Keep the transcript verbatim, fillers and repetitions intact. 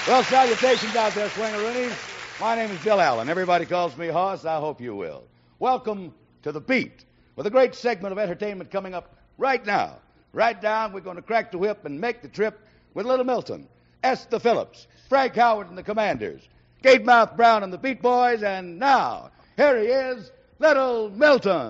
Well, salutations out there, swingaroonies. My name is Bill Allen. Everybody calls me Hoss. I hope you will. Welcome to The Beat, with a great segment of entertainment coming up right now. Right now, we're going to crack the whip and make the trip with Little Milton, Esther Phillips, Frank Howard and the Commanders, Gatemouth Brown and the Beat Boys, and now, here he is, Little Milton.